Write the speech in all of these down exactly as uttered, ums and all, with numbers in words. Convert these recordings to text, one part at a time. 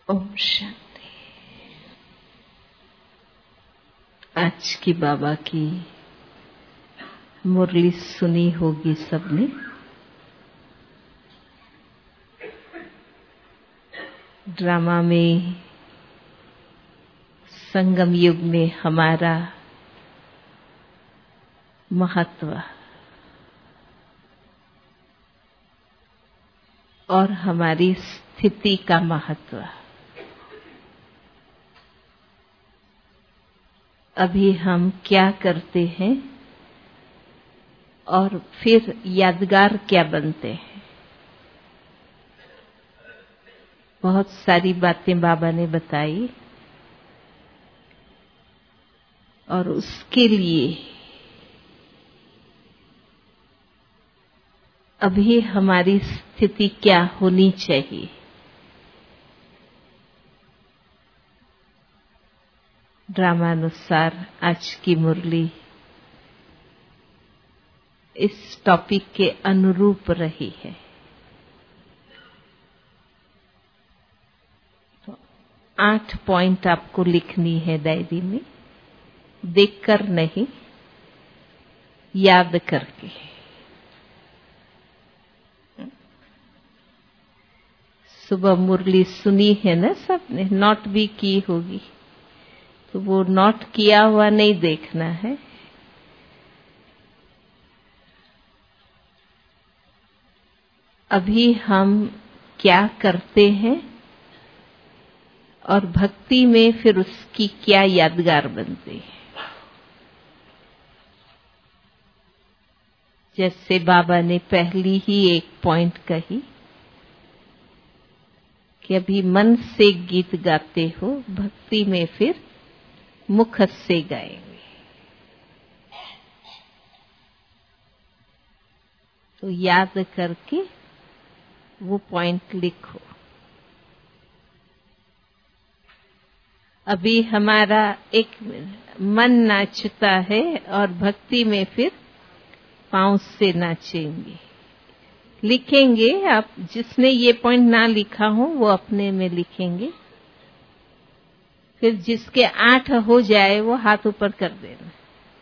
ओम शांति। आज की बाबा की मुरली सुनी होगी सबने। ड्रामा में संगम युग में हमारा महत्व और हमारी स्थिति का महत्व। अभी हम क्या करते हैं और फिर यादगार क्या बनते हैं। बहुत सारी बातें बाबा ने बताई और उसके लिए अभी हमारी स्थिति क्या होनी चाहिए। ड्रामानुसार आज की मुरली इस टॉपिक के अनुरूप रही है। तो आठ पॉइंट आपको लिखनी है डायरी में, देखकर नहीं, याद करके। सुबह मुरली सुनी है ना सबने, नोट भी की होगी, तो वो नोट किया हुआ नहीं देखना है। अभी हम क्या करते हैं और भक्ति में फिर उसकी क्या यादगार बनती है। जैसे बाबा ने पहली ही एक पॉइंट कही कि अभी मन से गीत गाते हो, भक्ति में फिर मुख से गाएंगे। तो याद करके वो पॉइंट लिखो। अभी हमारा एक मन नाचता है और भक्ति में फिर पांव से नाचेंगे। लिखेंगे आप, जिसने ये पॉइंट ना लिखा हो वो अपने में लिखेंगे। फिर जिसके आठ हो जाए वो हाथ ऊपर कर देना।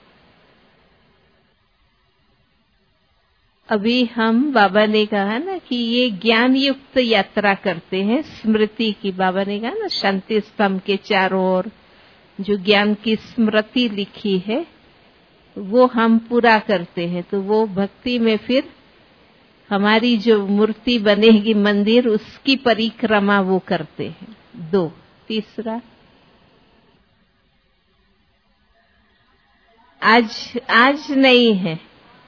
अभी हम, बाबा ने कहा ना कि ये ज्ञान युक्त यात्रा करते हैं, स्मृति की। बाबा ने कहा ना शांति स्तंभ के चारों ओर जो ज्ञान की स्मृति लिखी है वो हम पूरा करते हैं। तो वो भक्ति में फिर हमारी जो मूर्ति बनेगी मंदिर, उसकी परिक्रमा वो करते हैं। दो। तीसरा, आज आज नहीं है।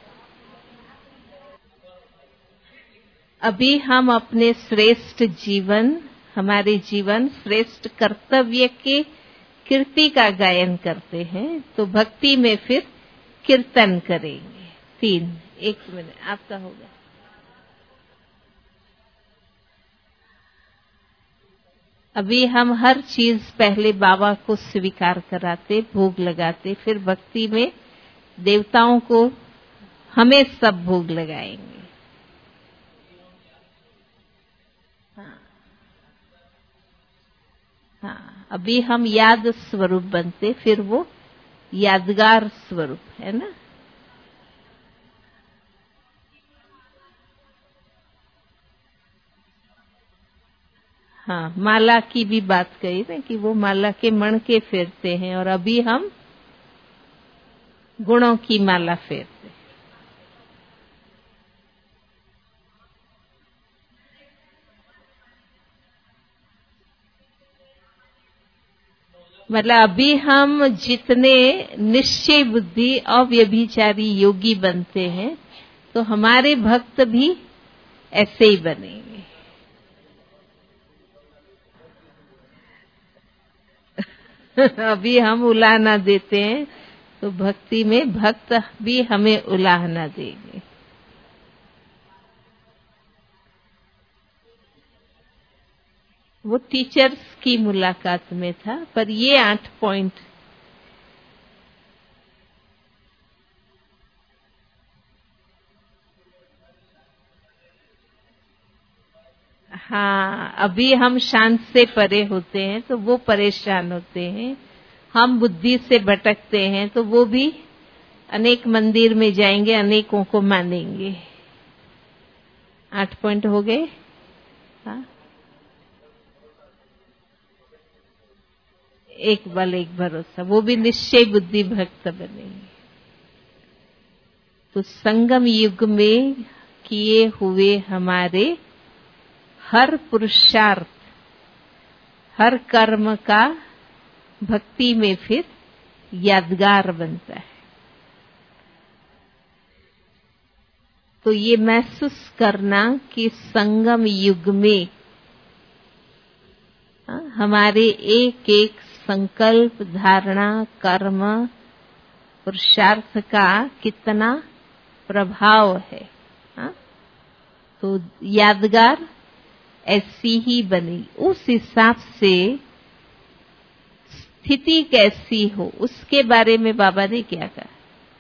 अभी हम अपने श्रेष्ठ जीवन, हमारे जीवन श्रेष्ठ कर्तव्य के कीर्ति का गायन करते हैं। तो भक्ति में फिर कीर्तन करेंगे। तीन। एक मिनट आपका होगा। अभी हम हर चीज पहले बाबा को स्वीकार कराते, भोग लगाते, फिर भक्ति में देवताओं को हमें सब भोग लगाएंगे। हाँ, हाँ। अभी हम याद स्वरूप बनते, फिर वो यादगार स्वरूप है ना। हाँ, माला की भी बात कही ना कि वो माला के मण के फेरते हैं और अभी हम गुणों की माला फेरते हैं। मतलब अभी हम जितने निश्चय बुद्धि अव्यभिचारी योगी बनते हैं तो हमारे भक्त भी ऐसे ही बनेंगे। अभी हम उलाहना देते हैं तो भक्ति में भक्त भी हमें उलाहना देंगे। वो टीचर्स की मुलाकात में था, पर ये आठ पॉइंट हाँ, अभी हम शांत से परे होते हैं तो वो परेशान होते हैं, हम बुद्धि से भटकते हैं तो वो भी अनेक मंदिर में जाएंगे, अनेकों को मानेंगे। आठ पॉइंट हो गए। हाँ, एक बल एक भरोसा, वो भी निश्चय बुद्धि भक्त बनेंगे। तो संगम युग में किए हुए हमारे हर पुरुषार्थ, हर कर्म का भक्ति में फिर यादगार बनता है। तो ये महसूस करना कि संगम युग में हमारे एक एक संकल्प, धारणा, कर्म, पुरुषार्थ का कितना प्रभाव है। हा? तो यादगार ऐसी ही बनी, उस हिसाब से स्थिति कैसी हो उसके बारे में बाबा ने क्या कहा।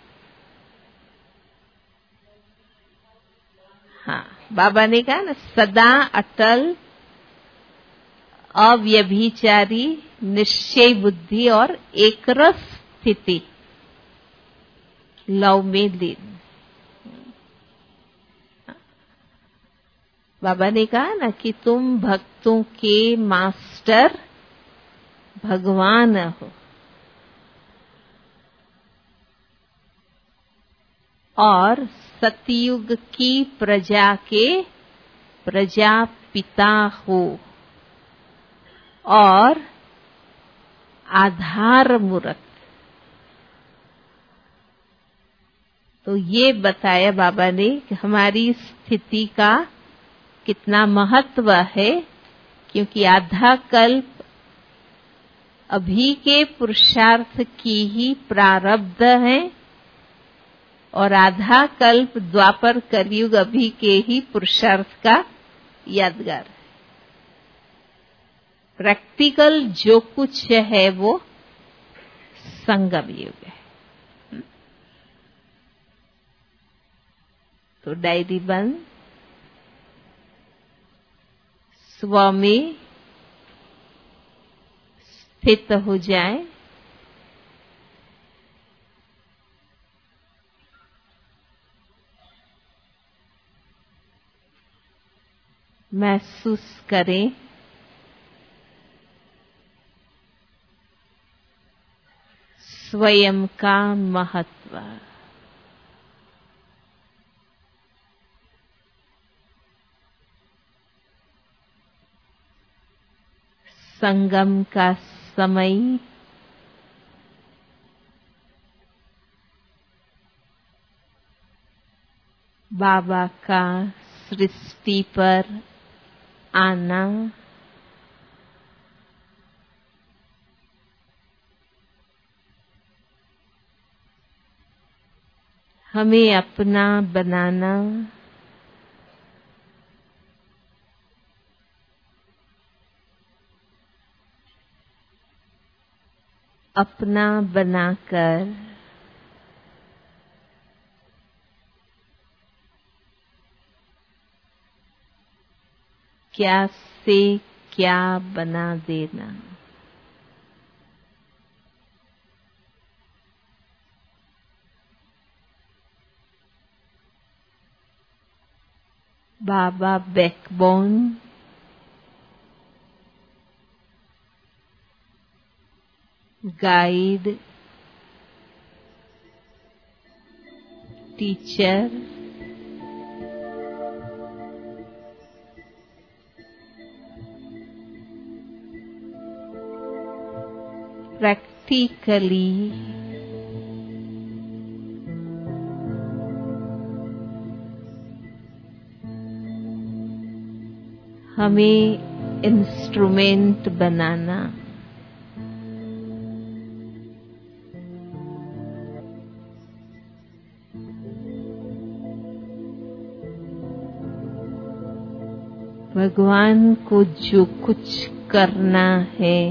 हाँ, बाबा ने कहा ना, सदा अटल, अव्यभिचारी, निश्चय बुद्धि और एकरस स्थिति लव में लीन। बाबा ने कहा ना कि तुम भक्तों के मास्टर भगवान हो और सतयुग की प्रजा के प्रजापिता हो और आधार मूर्त। तो ये बताया बाबा ने कि हमारी स्थिति का कितना महत्व है, क्योंकि आधा कल्प अभी के पुरुषार्थ की ही प्रारब्ध है और आधा कल्प द्वापर कलयुग अभी के ही पुरुषार्थ का यादगार है। प्रैक्टिकल जो कुछ है वो संगम युग है। तो डायरी बंद, स्व में स्थित हो जाए, महसूस करें स्वयं का महत्व। संगम का समय बाबा का सृष्टि पर आना, हमें अपना बनाना, अपना बनाकर क्या से क्या बना देना। बाबा बैकबोन, गाइड, टीचर, प्रैक्टिकली हमें इंस्ट्रूमेंट बनाना, भगवान को जो कुछ करना है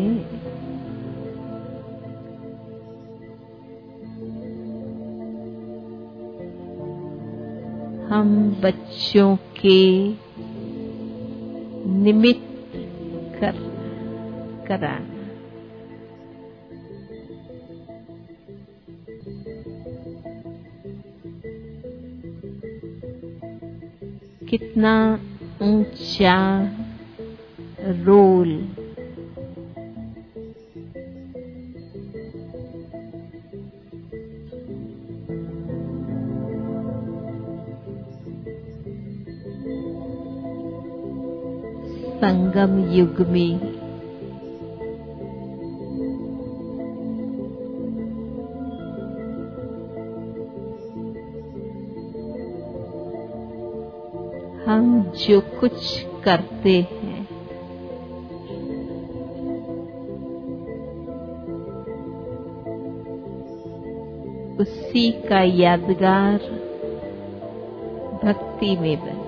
हम बच्चों के निमित्त कर कराना। कितना ऊंचा रोल संगम युग में हम जो कुछ करते हैं उसी का यादगार भक्ति में बना।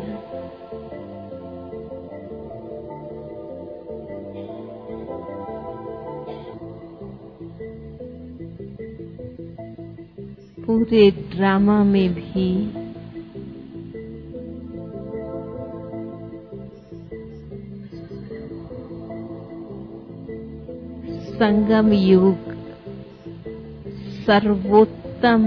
पूरे ड्रामा में भी संगम युग सर्वोत्तम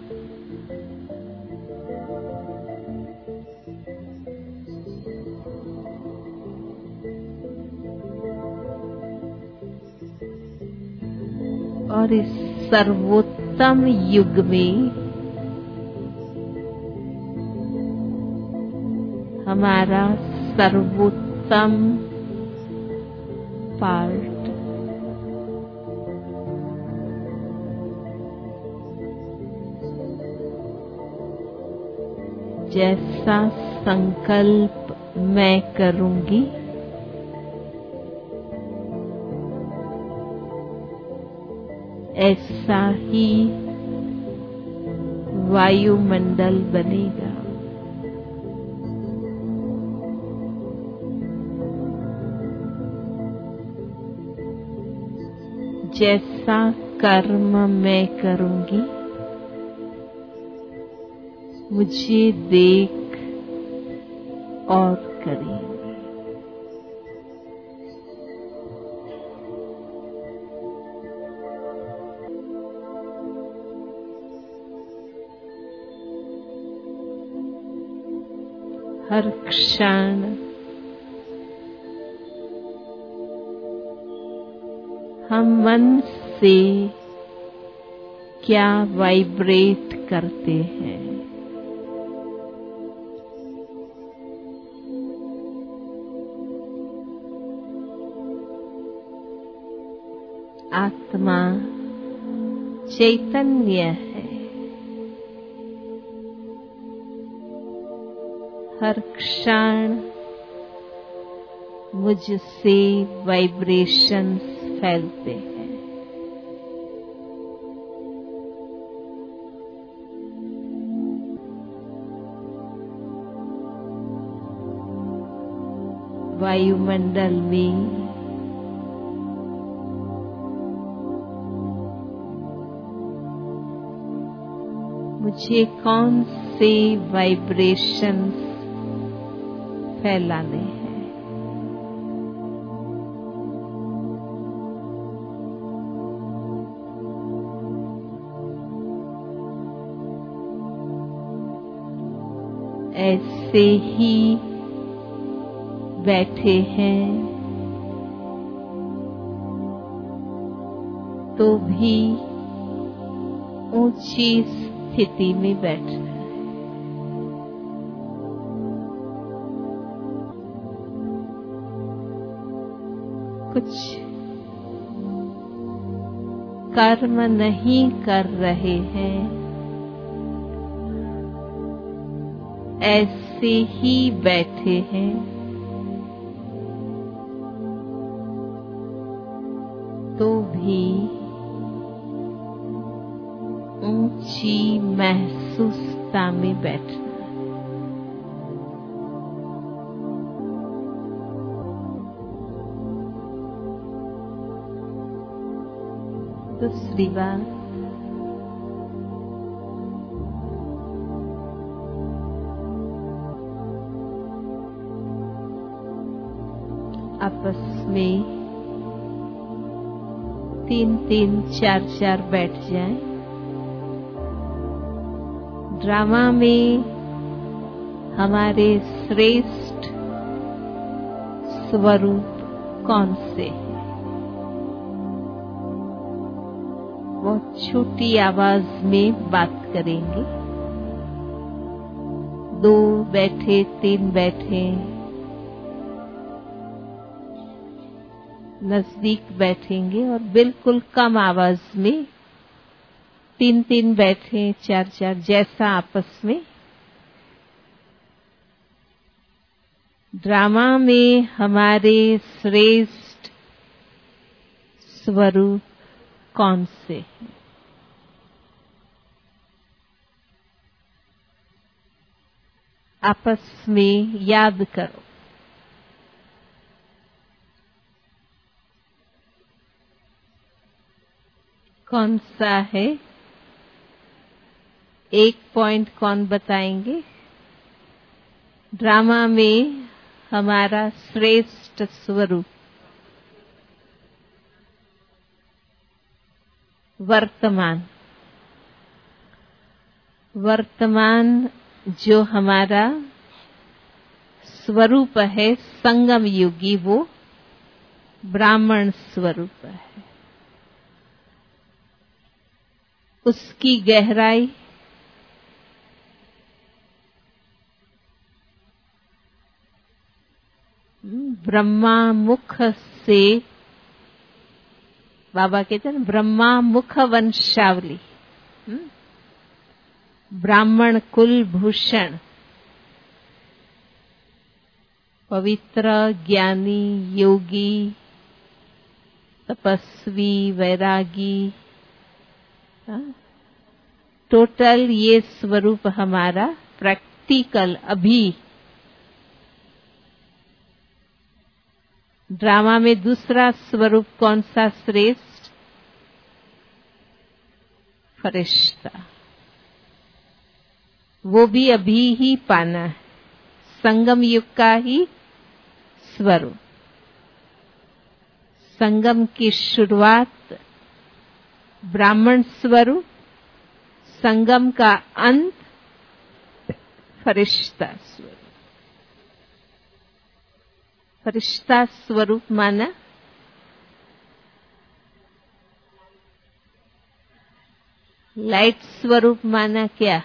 और इस सर्वोत्तम युग में हमारा सर्वोत्तम पार्ट जैसा संकल्प मैं करूंगी ऐसा ही वायुमंडल बनेगा। जैसा कर्म मैं करूंगी मुझे देख और करें। हर क्षण हम मन से क्या वाइब्रेट करते हैं आत्मा चैतन्य है। हर क्षण मुझसे वाइब्रेशंस फैलते हैं। वायुमंडल में मुझे कौन से वाइब्रेशंस फैलाने हैं। ऐसे ही बैठे हैं तो भी ऊंची स्थिति में बैठना है। कुछ कर्म नहीं कर रहे हैं, ऐसे ही बैठे हैं तो भी ऊंची महसूसता में बैठना। दूसरी बात, में तीन तीन चार चार बैठ जाएं। ड्रामा में हमारे श्रेष्ठ स्वरूप कौन से हैं? बहुत छोटी आवाज में बात करेंगे। दो बैठे, तीन बैठे, नजदीक बैठेंगे और बिल्कुल कम आवाज में तीन तीन बैठे, चार चार, जैसा आपस में। ड्रामा में हमारे श्रेष्ठ स्वरूप कौन से हैं? आपस में याद करो। कौन सा है? एक पॉइंट कौन बताएंगे? ड्रामा में हमारा श्रेष्ठ स्वरूप वर्तमान। वर्तमान जो हमारा स्वरूप है संगम युगी, वो ब्राह्मण स्वरूप है। उसकी गहराई ब्रह्मा मुख से, बाबा कहते हैं ब्रह्मा मुख वंशावली, ब्राह्मण कुल भूषण, पवित्र ज्ञानी योगी तपस्वी वैरागी, टोटल ये स्वरूप हमारा प्रैक्टिकल। अभी ड्रामा में दूसरा स्वरूप कौन सा श्रेष्ठ? फरिश्ता। वो भी अभी ही पाना है, संगम युग का ही स्वरूप। संगम की शुरुआत ब्राह्मण स्वरूप, संगम का अंत फरिश्ता स्वरूप। फरिश्ता स्वरूप माना लाइट स्वरूप माना क्या?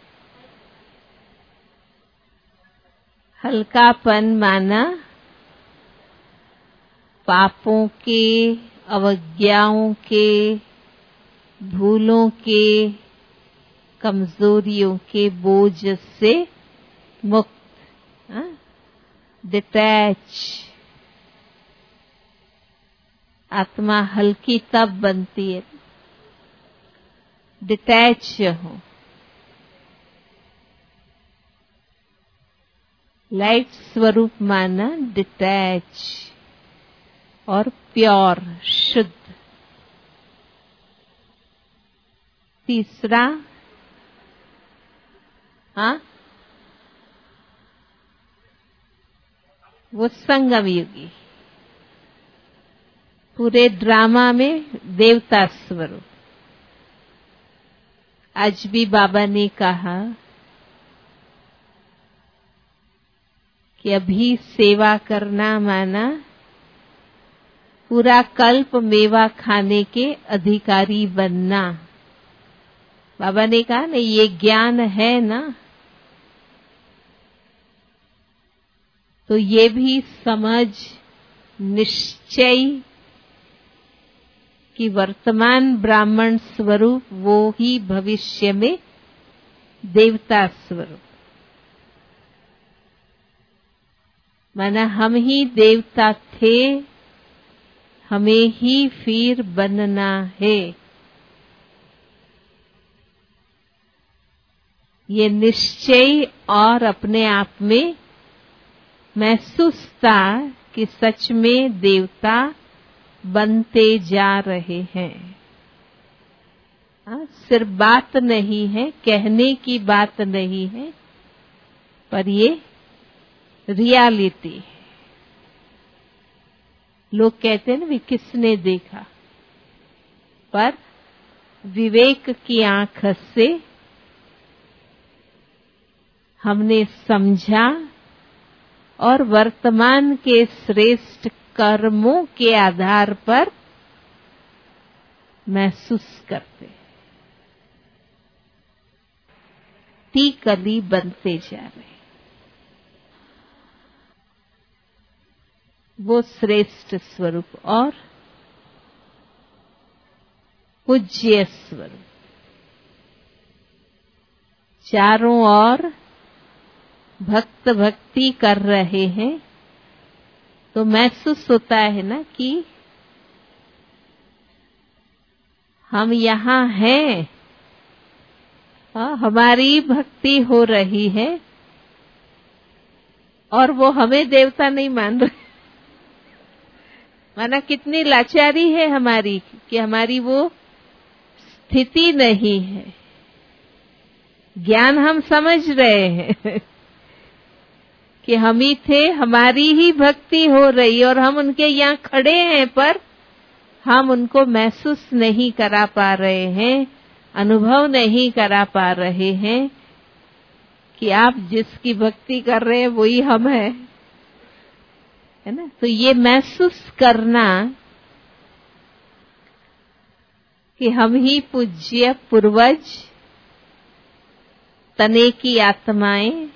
हल्कापन माना पापों के, अवज्ञाओं के, भूलों के, कमजोरियों के बोझ से मुक्त, डिटैच। आत्मा हल्की तब बनती है डिटैच हो। लाइट स्वरूप माना डिटैच और प्योर, शुद्ध। तीसरा, हाँ, वो संगम युगी। पूरे ड्रामा में देवता स्वरूप। आज भी बाबा ने कहा कि अभी सेवा करना माना पूरा कल्प मेवा खाने के अधिकारी बनना। बाबा ने कहा ना, ये ज्ञान है ना, तो ये भी समझ, निश्चय कि वर्तमान ब्राह्मण स्वरूप वो ही भविष्य में देवता स्वरूप। माना हम ही देवता थे, हमें ही फिर बनना है। ये निश्चय और अपने आप में महसूस था कि सच में देवता बनते जा रहे हैं। हाँ, सिर्फ बात नहीं है, कहने की बात नहीं है, पर ये रियलिटी है। लोग कहते हैं ना भी किसने देखा, पर विवेक की आंख से हमने समझा और वर्तमान के श्रेष्ठ कर्मों के आधार पर महसूस करते, कली बनते जा रहे, वो श्रेष्ठ स्वरूप और पूज्य स्वरूप चारों ओर भक्त भक्ति कर रहे हैं, तो महसूस होता है ना कि हम यहाँ हैं, हाँ, हमारी भक्ति हो रही है और वो हमें देवता नहीं मान रहे। माना कितनी लाचारी है हमारी कि हमारी वो स्थिति नहीं है। ज्ञान हम समझ रहे हैं कि हम ही थे, हमारी ही भक्ति हो रही और हम उनके यहाँ खड़े हैं, पर हम उनको महसूस नहीं करा पा रहे हैं, अनुभव नहीं करा पा रहे हैं कि आप जिसकी भक्ति कर रहे हैं वही हम हैं, है ना। तो ये महसूस करना कि हम ही पूज्य पूर्वज तने की आत्माएं,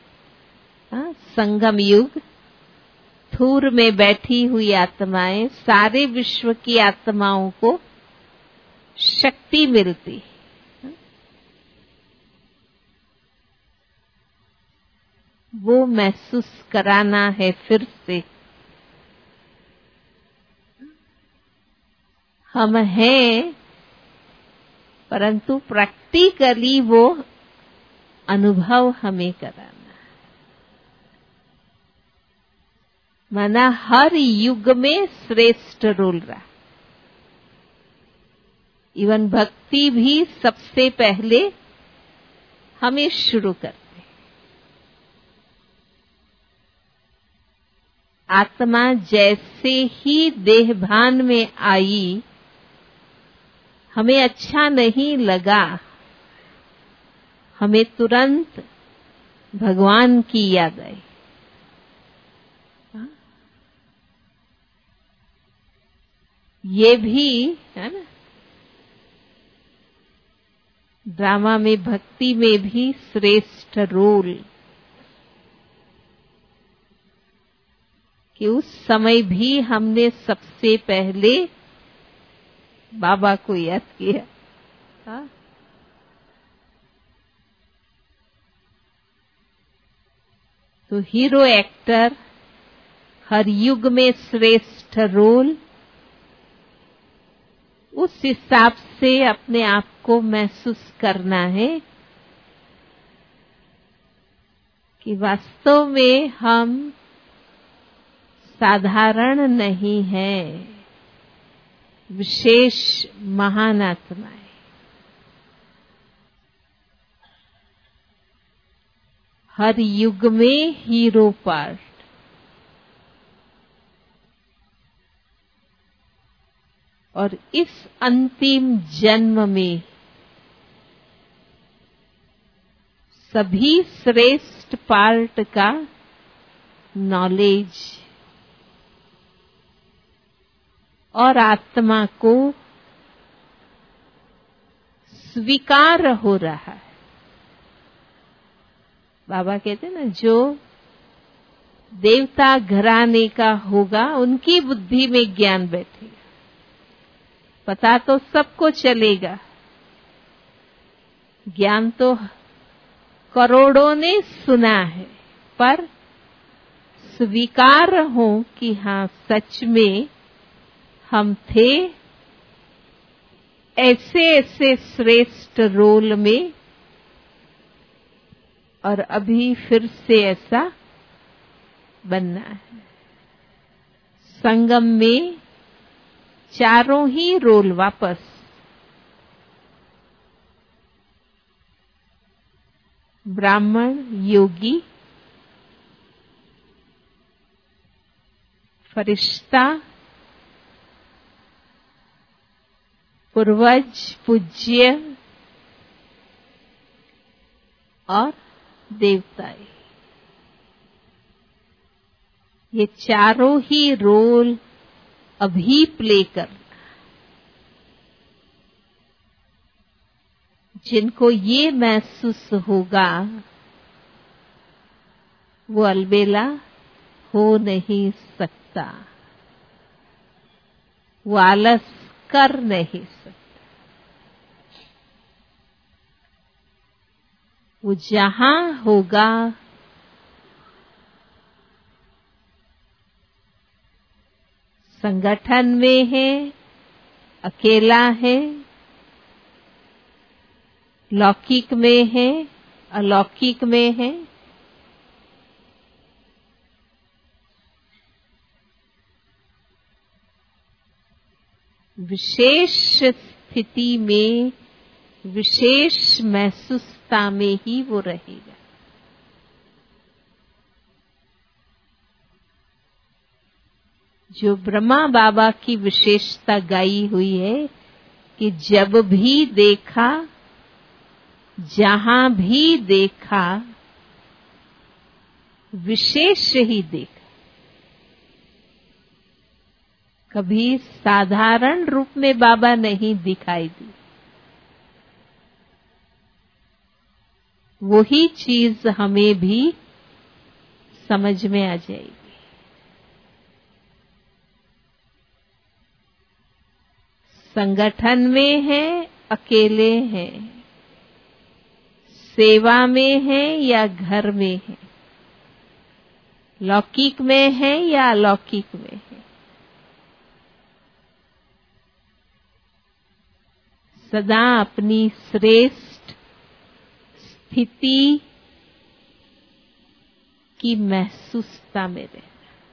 संगम युग थूर में बैठी हुई आत्माएं, सारे विश्व की आत्माओं को शक्ति मिलती, वो महसूस कराना है फिर से। हम हैं, परंतु प्रैक्टिकली वो अनुभव हमें कराना। माना हर युग में श्रेष्ठ रोल रहा। इवन भक्ति भी सबसे पहले हमें शुरू करते। आत्मा जैसे ही देहभान में आई, हमें अच्छा नहीं लगा, हमें तुरंत भगवान की याद आई। ये भी है ना, ड्रामा में भक्ति में भी श्रेष्ठ रोल, कि उस समय भी हमने सबसे पहले बाबा को याद किया। हाँ? तो हीरो एक्टर हर युग में श्रेष्ठ रोल, उस हिसाब से अपने आप को महसूस करना है कि वास्तव में हम साधारण नहीं हैं, विशेष महान आत्माएं। हर युग में हीरो पार्ट, और इस अंतिम जन्म में सभी श्रेष्ठ पार्ट का नॉलेज और आत्मा को स्वीकार हो रहा है। बाबा कहते हैं ना, जो देवता घराने का होगा उनकी बुद्धि में ज्ञान बैठेगा। पता तो सबको चलेगा, ज्ञान तो करोड़ों ने सुना है, पर स्वीकार हो कि हाँ सच में हम थे ऐसे ऐसे श्रेष्ठ रोल में, और अभी फिर से ऐसा बनना है। संगम में चारों ही रोल वापस, ब्राह्मण, योगी, फरिश्ता, पूर्वज, पूज्य और देवताएं, ये चारों ही रोल अभी प्ले करना। जिनको ये महसूस होगा वो अलबेला हो नहीं सकता, वो आलस कर नहीं सकता। वो जहां होगा संगठन में है, अकेला है, लौकिक में है, अलौकिक में है, विशेष स्थिति में, विशेष महसूसता में ही वो रहेगा। जो ब्रह्मा बाबा की विशेषता गाई हुई है कि जब भी देखा, जहां भी देखा, विशेष ही देखा। कभी साधारण रूप में बाबा नहीं दिखाई दी। वही चीज हमें भी समझ में आ जाएगी। संगठन में है, अकेले हैं, सेवा में है या घर में है, लौकिक में है या अलौकिक में है, सदा अपनी श्रेष्ठ स्थिति की महसूसता में रहना।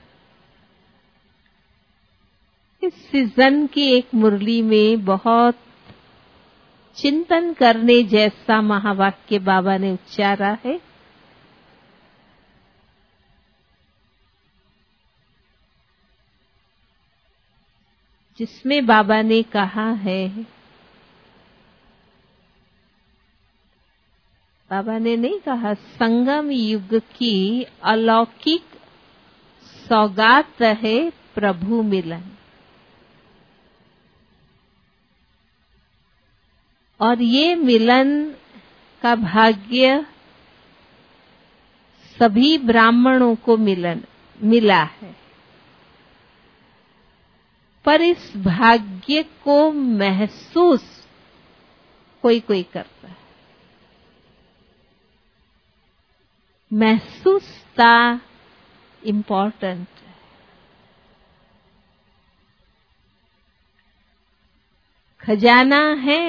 इस सीजन की एक मुरली में बहुत चिंतन करने जैसा महावाक्य बाबा ने उच्चारा है। जिसमें बाबा ने कहा है, बाबा ने नहीं कहा, संगम युग की अलौकिक सौगात है प्रभु मिलन। और ये मिलन का भाग्य सभी ब्राह्मणों को मिलन मिला है, पर इस भाग्य को महसूस कोई कोई करता है। महसूसता इम्पोर्टेंट है। खजाना है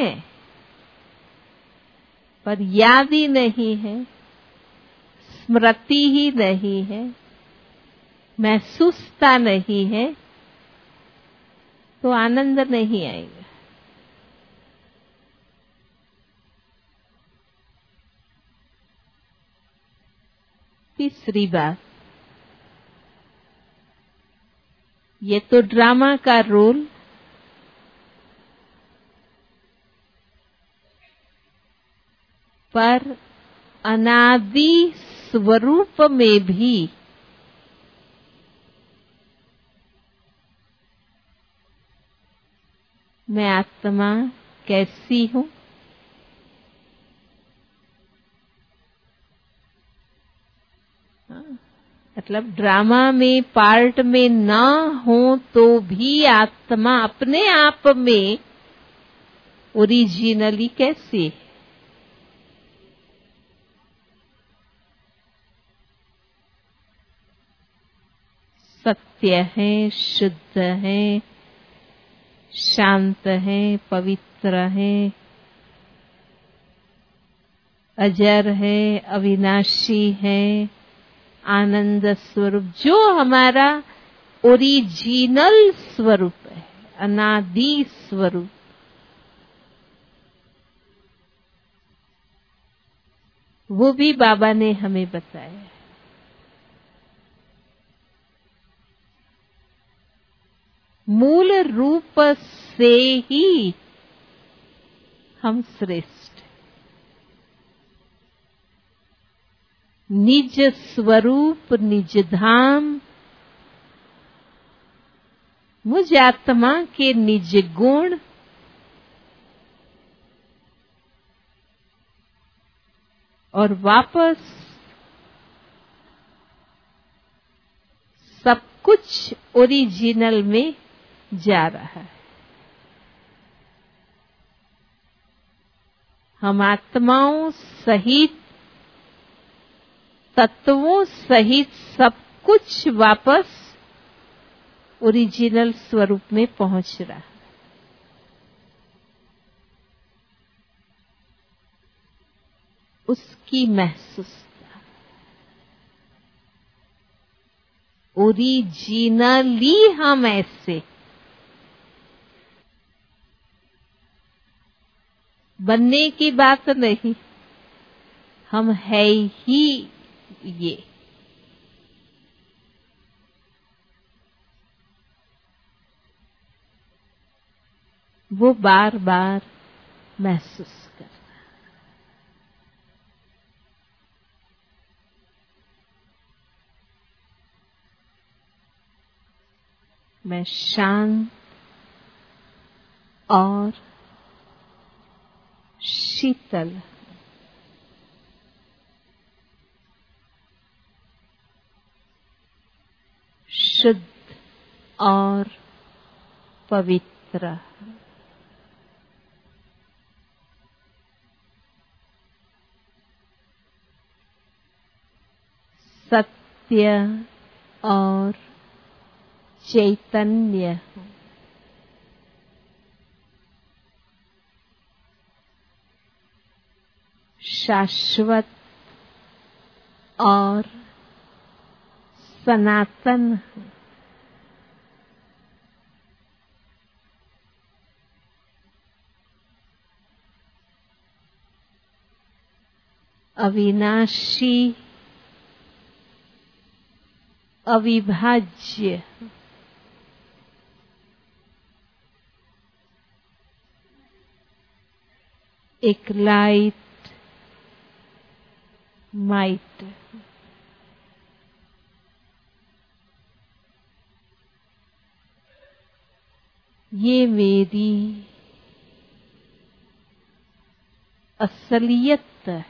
पर याद ही नहीं है, स्मृति ही नहीं है, महसूसता नहीं है, तो आनंद नहीं आएगा। तीसरी बात, ये तो ड्रामा का रोल, पर अनादि स्वरूप में भी मैं आत्मा कैसी हूं, मतलब ड्रामा में पार्ट में ना हो तो भी आत्मा अपने आप में ओरिजिनली कैसी है। सत्य है, शुद्ध है, शांत है, पवित्र है, अजर है, अविनाशी है, आनंद स्वरूप, जो हमारा ओरिजिनल स्वरूप है, अनादि स्वरूप, वो भी बाबा ने हमें बताया। मूल रूप से ही हम श्रेष्ठ। निज स्वरूप निज धाम, मुझ आत्मा के निज गुण, और वापस सब कुछ ओरिजिनल में जा रहा है। हम आत्माओं सहित, तत्वों सहित सब कुछ वापस ओरिजिनल स्वरूप में पहुंच रहा है। उसकी महसूसता ओरिजिनली हम ऐसे बनने की बात नहीं, हम है ही ये। वो बार बार महसूस कर, मैं शांत और शीतल, शुद्ध और पवित्र, सत्य और चैतन्य, शाश्वत और सनातन, अविनाशी, अविभाज्य, एक लाइट माइट, ये मेरी असलियत है।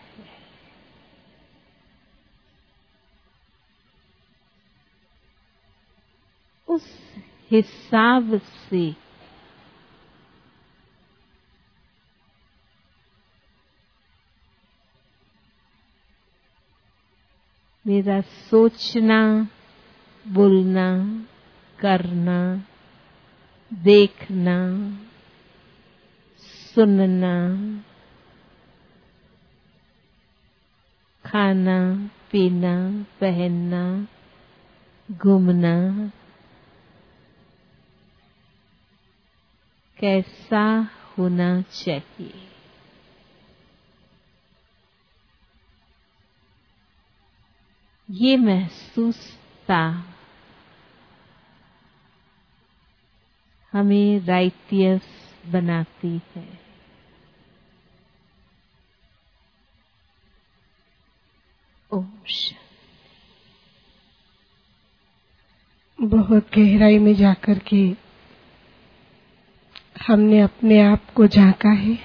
उस हिसाब से मेरा सोचना, बोलना, करना, देखना, सुनना, खाना, पीना, पहनना, घूमना कैसा होना चाहिए। ये महसूसता हमें राइटियस बनाती है। ओम शांति। बहुत गहराई में जाकर के हमने अपने आप को झांका है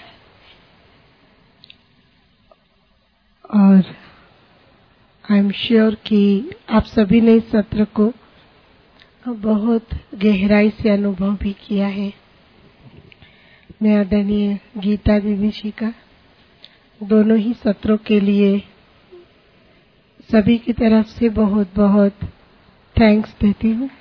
और आई एम श्योर कि आप सभी ने इस सत्र को बहुत गहराई से अनुभव भी किया है। मैं आदरणीय गीता दीदी जी का दोनों ही सत्रों के लिए सभी की तरफ से बहुत बहुत थैंक्स देती हूँ।